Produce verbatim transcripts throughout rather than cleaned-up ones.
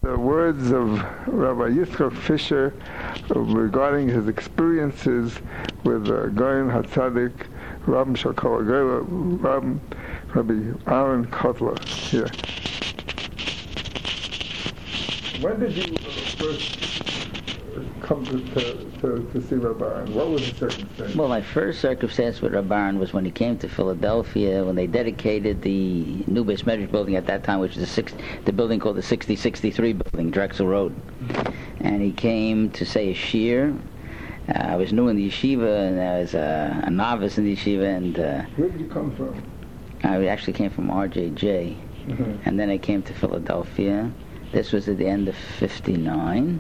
the words of Rabbi Yitzchak Fisher regarding his experiences with uh, Gaon HaTzadik, Rabbi Shakal Rabbi, Rabbi Aaron Kotler. Here. When did you first come to, to, to, to see Rabbi Aaron? What was the circumstance? Well, my first circumstance with Rabbi Aaron was when he came to Philadelphia, when they dedicated the new Beis Medrash building at that time, which is the, six, the building called the sixty sixty-three building, Drexel Road. Mm-hmm. And he came to say a shir. Uh, I was new in the yeshiva, and I was uh, a novice in the yeshiva. And uh, where did you come from? I actually came from R J J, mm-hmm. and then I came to Philadelphia. This was at the end of fifty-nine.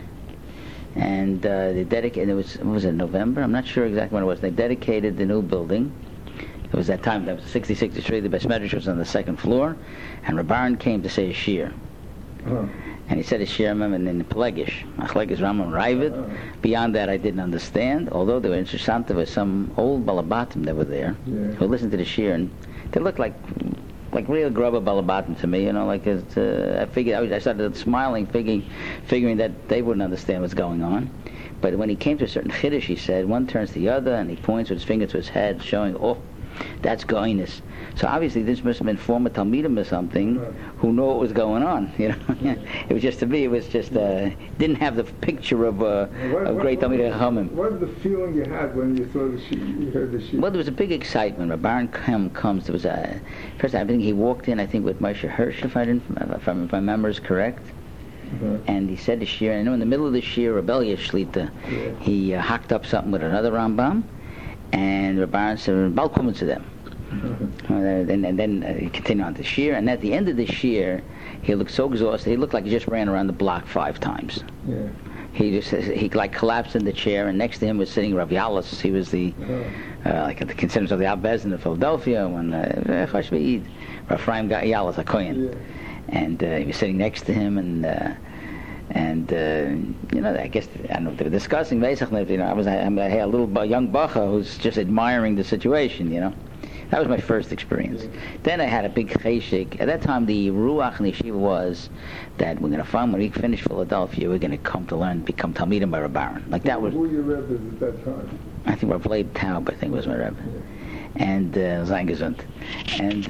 And uh, they dedicated, it was, what was it, November? I'm not sure exactly when it was. They dedicated the new building. It was that time, that was sixty sixty-three, the Beis Medrash was on the second floor, and Rabbi Aaron came to say a shir. Uh-huh. And he said a shir, and in the Pelegish, Achlegish Ramam Ravid. Uh-huh. Beyond that, I didn't understand, although there were interesting, there was some old Balabatim that were there, yeah. who listened to the shir, and they looked like like real grubber Balabatim to me, you know, like it's, uh, I figured, I, was, I started smiling, figuring, figuring that they wouldn't understand what's going on. But when he came to a certain chiddush, he said, one turns to the other, and he points with his finger to his head, showing, oh, that's goyness. So obviously this must have been former Talmidim or something who knew what was going on, you know. It was just, to me, it was just, uh, didn't have the picture of uh, what, of great Talmidei Chachamim. What was the feeling you had when you saw the sheet, you heard the sheet? Well, there was a big excitement. Rabbi Aaron comes, there was a, first I think he walked in, I think with Moshe Hirsch, if I didn't, if, I, if my memory is correct. Uh-huh. And he said the shir, and I know in the middle of the shir, Rebellia Shlita, yeah. he uh, hacked up something with another Rambam, and Rabbi Aaron said, Bal kumen to them. Uh-huh. Uh, and, and then uh, he continued on the shir, and at the end of the shir, he looked so exhausted. He looked like he just ran around the block five times. Yeah. He just he like collapsed in the chair, and next to him was sitting Rav Yalis. He was the uh-huh. uh, like the consensus of the Al Bezdin of Philadelphia when Chash V'Eid, Rav Chaim Yalis a Kohen, yeah. and uh, he was sitting next to him, and uh, and uh, you know, I guess I don't know, they were discussing Veisach. You know, I was I, I had a little a young bacha who's just admiring the situation. You know. That was my first experience. Yeah. Then I had a big cheshik. At that time, the ruach in the yeshiva was that we're going to find when we finish Philadelphia, we're going to come to learn, become Talmidim by Rabbi Aaron. Like that was. Who were your rebbes at that time? I think Rav Leib Taub, I think, was my rebbe, yeah. and uh, Zayin Gesund. And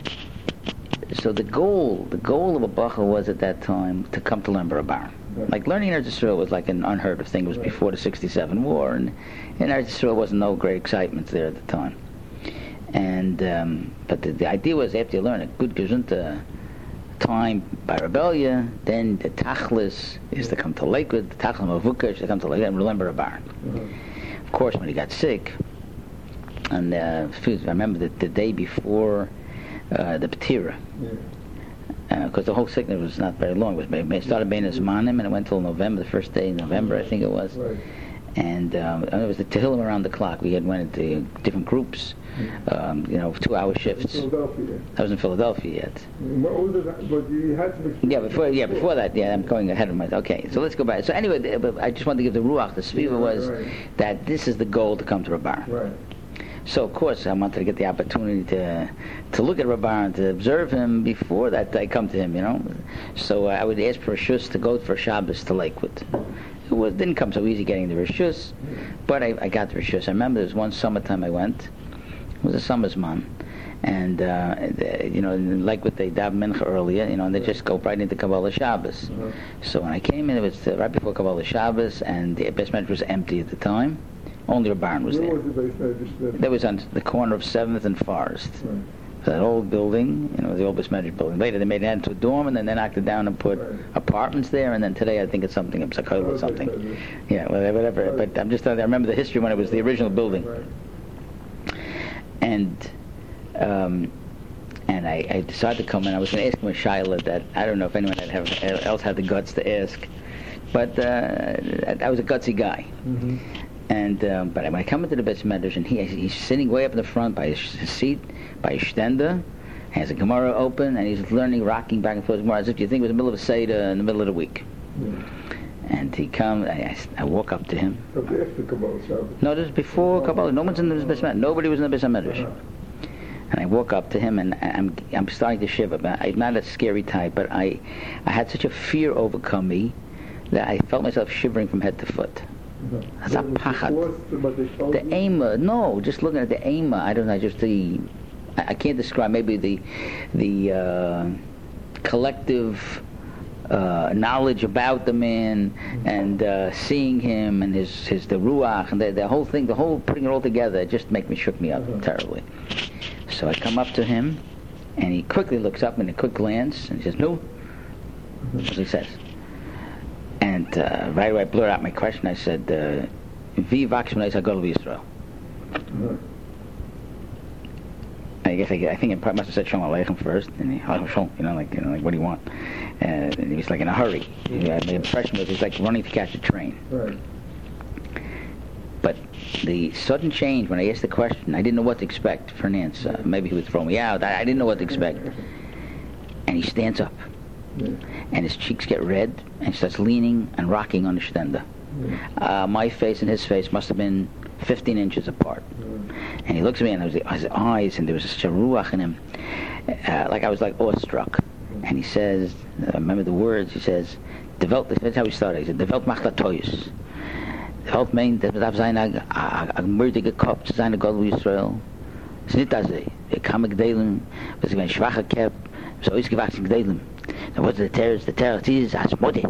uh, so the goal, the goal of a bacha was at that time to come to learn by Rabbi Aaron. Right. Like learning Eretz Yisrael was like an unheard of thing. It was right. before the sixty-seven war, and in Eretz Yisrael wasn't no great excitement there at the time. And um, but the, the idea was after you learn a good Gesundta time by Rebellia, then the Tachlis is to come to Lakewood, the Tachlis Mavukash to come to Lakewood and remember a barn. Mm-hmm. Of course, when he got sick, and uh, I remember that the day before uh, the Petira, because yeah. uh, the whole sickness was not very long. It, was, it started being as Manim, and it went till November, the first day in November, I think it was. Right. And um, it was the Tehillim around the clock. We had went into different groups, um, you know, two-hour shifts. Philadelphia. I was in Philadelphia yet. What was it? But you had to. Yeah, before yeah before that. Yeah, I'm going ahead of my. Okay, so let's go back. So anyway, I just wanted to give the ruach. The sviva yeah, was right. that this is the goal to come to Rabbi. Right. So of course I wanted to get the opportunity to to look at Rabbi and to observe him before that I come to him. You know, so uh, I would ask for a shus to go for Shabbos to Lakewood. It was, didn't come so easy getting the Rishus, but I, I got the Rishus. I remember there was one summertime I went. It was a summer's month. And, uh, the, you know, like with the Dav Mincha earlier, you know, and they just go right into Kabbalah Shabbos. Uh-huh. So when I came in, it was uh, right before Kabbalah Shabbos, and the Beis Medrash was empty at the time. Only a barn was Where there. was the Beis Medrash? That was on the corner of seventh and Forest. Right. That old building, you know, the old Beis Medrash building. Later they made it into a dorm, and then they knocked it down and put right. apartments there, and then today I think it's something, it's a or something. Yeah, whatever. Right. But I'm just, I remember the history when it was the original building. Right. And um, and I, I decided to come in. I was going to ask him a shayla that I don't know if anyone had have, else had the guts to ask, but uh, I, I was a gutsy guy. Mm-hmm. And um, but when I come into the Beis Medrash, and he he's sitting way up in the front by his seat, by his stender, has a Gemara open, and he's learning, rocking back and forth Gemara as if you think it was the middle of a Seder in the middle of the week. Yeah. And he comes, I, I, I walk up to him. So after Kabbalah Shabbos? No, this is before Kabbalah. No one's in the Beis Medrash. Nobody was in the Beis Medrash. Uh-huh. And I walk up to him, and I'm I'm starting to shiver. But I'm not a scary type, but I I had such a fear overcome me that I felt myself shivering from head to foot. That's a pachad. The aima, no, just looking at the aima, I don't know, just the, I, I can't describe, maybe the, the uh, collective uh, knowledge about the man, and uh, seeing him, and his, his the ruach, and the, the whole thing, the whole putting it all together, it just make me shook me up terribly. So I come up to him, and he quickly looks up in a quick glance, and he says, "No," that's what he says. And uh, right away I blurted out my question. I said, "Vi vax menei Hagol Yisrael." I guess I, I think I probably must have said Shalom Aleichem first, and he, you know, like, you know, like, what do you want? Uh, and he was like in a hurry. Yeah, my impression was he's like running to catch a train. Right. But the sudden change when I asked the question, I didn't know what to expect for an answer. Maybe he would throw me out. I, I didn't know what to expect. And he stands up. Yeah. And his cheeks get red, and he starts leaning and rocking on the shtender. Yeah. Uh, my face and his face must have been fifteen inches apart. Yeah. And he looks at me, and there was the, his eyes, and there was such a ruach in him, uh, like I was like awestruck. Yeah. And he says, I remember the words, he says, "Develop." That's how he started. He said, "Develop machlatoyus. Develop mean that darf sein a a mürdige Kopf zu sein Gott Israel. Es nicht das. Ich kann mich deilen, was ich ein schwacher Kerl, so ist gewachsen deilen." So what's the terrorist? The terrorist is Hashmodeh.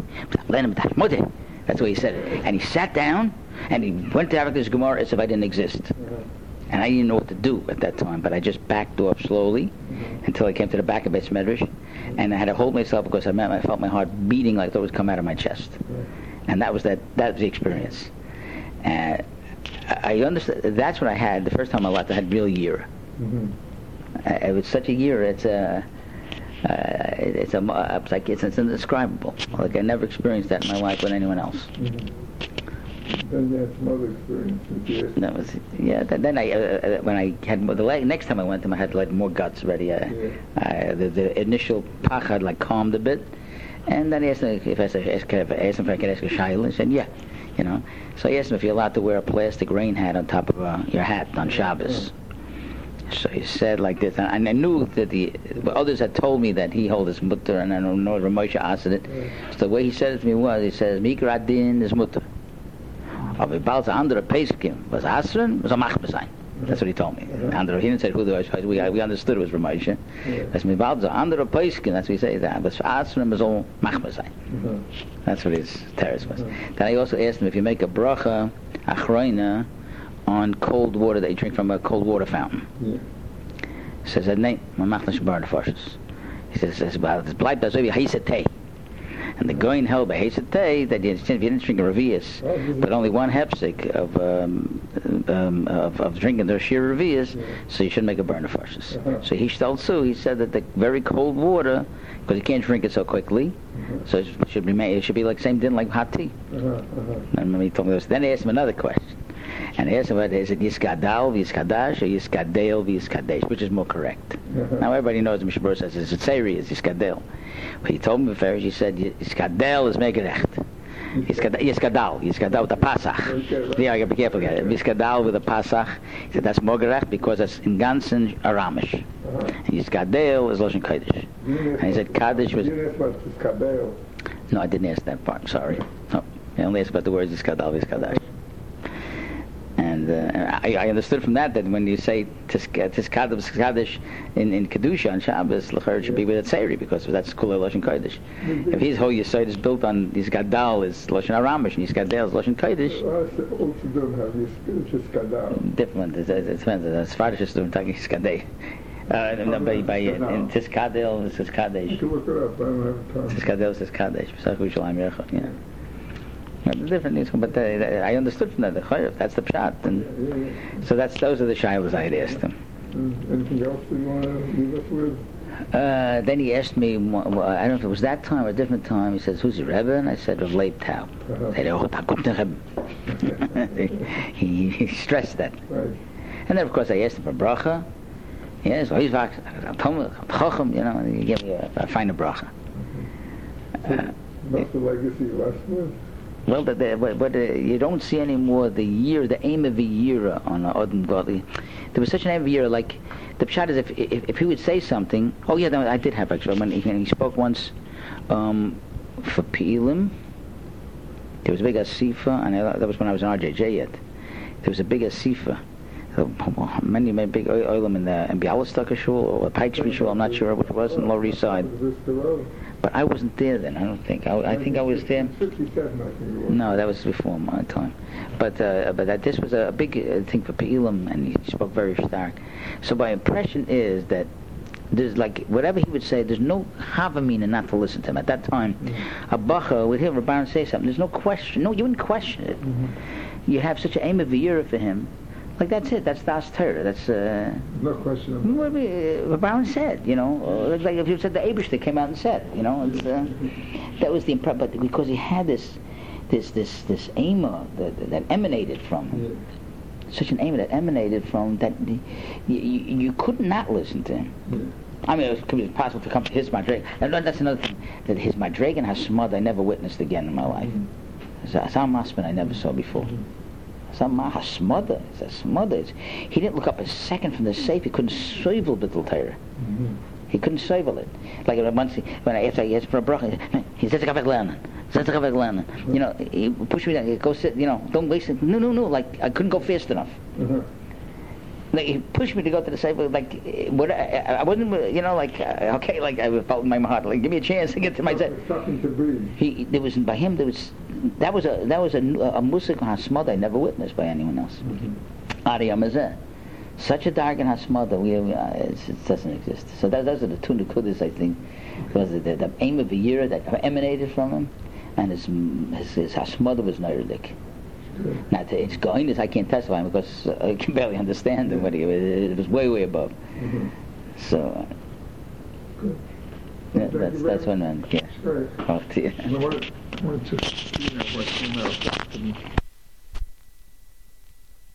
That's what he said. And he sat down, and he went to Avak's Gemara as if I didn't exist. Mm-hmm. And I didn't know what to do at that time, but I just backed off slowly mm-hmm. until I came to the back of Beis Medrash, and I had to hold myself because I, I felt my heart beating like it would come out of my chest. Mm-hmm. And that was that. That was the experience. And I understood. That's what I had the first time I left. I had real year. Mm-hmm. Uh, it was such a year. It's a. Uh, it, it's a. It's like it's, it's indescribable. Like I never experienced that in my life with anyone else. Mm-hmm. Then you had some other experiences. That was yeah. Then, then I uh, when I had the next time I went to him, I had like more guts ready. Uh, yeah. uh, the, the initial pachad like calmed a bit, and then he asked me if I asked, asked, asked him if I could ask a shayla. He said yeah, you know. So I asked him if you're allowed to wear a plastic rain hat on top of uh, your hat on Shabbos. Yeah. So he said like this, and I knew that the others had told me that he held his mutter, and I don't know Ramosha asked it. So the way he said it to me was, he says, "Mikra din is mutter. Aber bald the andere Pesachim was Asren, was a machmer sein." That's what he told me. Uh-huh. Andere, he didn't say who the was. We we understood it was Ramosha. That's me bald the andere Pesachim. That's what he says. That was Asren was all machmer sein. That's what his teres was. Uh-huh. Then I also asked him if you make a bracha achroina on cold water that you drink from a cold water fountain. Yeah. He says, "Nee, my machnas burn the He says, "It's bleibt das so wie heiße Tee." And the going held by heiße Tee that you, if you didn't drink a revius, oh, but only one hepsic of um, um, of, of drinking the sheer revius, yeah. So you shouldn't make a burn of uh-huh. So he told Sue, he said that the very cold water, because you can't drink it so quickly, uh-huh. so it should be made, it should be like same din like hot tea. Uh-huh. Uh-huh. And he told me this. Then he asked him another question. And I asked him whether is it Yiskadal, Yiskadash, or Yiskadel, Yiskadesh, which is more correct. Uh-huh. Now everybody knows the Mishabur says it's Tzeri, it's Yiskadel. But he told me first, he said Yiskadel is Megerecht. Yiskadal, Yiskadal with the Pasach. Yeah, I gotta be careful with it. Yiskadal with the Pasach. He said that's Mogerecht because it's in Gansen Aramish. Uh-huh. And Yiskadel is Loshen Kodesh. And he said Kaddish was. No, I didn't ask that part, sorry. No, I only asked about the words Yiskadal, Yiskadash. And uh, I, I understood from that that when you say Tiskadash in, in Kedusha on Shabbos, L'cher should be with a Tzeri because that's Kula Loshen Kodesh. If his whole Yesod is built on Yisgadal is Loshen Aramish and Yisgadel is Loshen Kodesh. Also don't have Yisgadal. Different. It depends. The Sephardists don't talk Yisgadel. Uh, no, by, by in Tiskadel is Tiskadesh. You can look it up. I don't have time. Tiskadel is Tiskadesh. Pesach Yerushalayim Yerchot. Yeah. The different things, but uh, I understood from that the chayv. That's the pshat, and yeah, yeah, yeah. So that's those are the shilas I had asked him. Uh, anything else that you want to leave us with? Uh, then he asked me, well, I don't know if it was that time or a different time. He says, "Who's your Rebbe?" And I said, "Of Leib Tau." He he stressed that. Right. And then of course I asked him for bracha. Yes, well, he's back. You know, he gave me a, a finer bracha. So, uh, that's the legacy you left with. Well, the, the, but, but uh, you don't see anymore the year, the aim of the year on uh, Odin Godly. There was such an aim of the year, like, the pshat is if, if if he would say something, oh yeah, I did have actually, when he, he spoke once um, for Pilim, there was a big asifa, and I, that was when I was in R J J yet. There was a big asifa. So, many, many big oilam in the in Bialystok shul or Pike Street shul, I'm not sure which it was, in Lower East Side. But I wasn't there then, I don't think. I, I think I was there. No, that was before my time. But uh, but that this was a big uh, thing for Pe'ilim, and he spoke very stark. So my impression is that there's like, whatever he would say, there's no havamina not to listen to him. At that time, mm-hmm. a bacha would hear Rabban say something, there's no question. No, you wouldn't question it. Mm-hmm. You have such an aim of v'yira for him. Like, that's it. That's Das Torah. That's uh, no question. What uh, Brown said, you know. Uh, like if you said the Eibishter came out and said, you know. It's, uh, that was the impression. But because he had this, this, this, this aim that, that emanated from him, yeah. such an aim that emanated from that, the, you, you, you could not listen to him. Yeah. I mean, it could be possible to come to his Madreg. And that's another thing. That his Madreg and Hasmad I never witnessed again in my life. Mm-hmm. Sam Masman I never saw before. Mm-hmm. Some Hasmada, it's a smother. He didn't look up a second from the safe. He couldn't soivel Bittul Torah. Mm-hmm. He couldn't soivel it. Like once, he, when I asked, I asked for a bracha, he said, "Zetzik lernen, zetzik lernen." You know, he pushed me down. He go sit. You know, don't waste it. No, no, no. Like I couldn't go fast enough. Mm-hmm. Like he pushed me to go to the safe. Like what? I, I wasn't. You know, like uh, okay, like I felt in my heart. Like give me a chance to get to my safe. Something to breathe. He there was by him there was. That was a that was a, a musik hasmada I never witnessed by anyone else. Ariyam mm-hmm. Such a dargan hasmada we uh, it doesn't exist. So that, those are the two nukudas I think, because the, the, the aim of the year that emanated from him, and his his, his hasmada was neirudik. Now to its goiness I can't testify because uh, I can barely understand him. But it, it was way way above. Mm-hmm. So. Uh, Yeah, that's that's when I'm yeah. Right. Oh, yeah. I want to, I want to just, you know, what came out to me.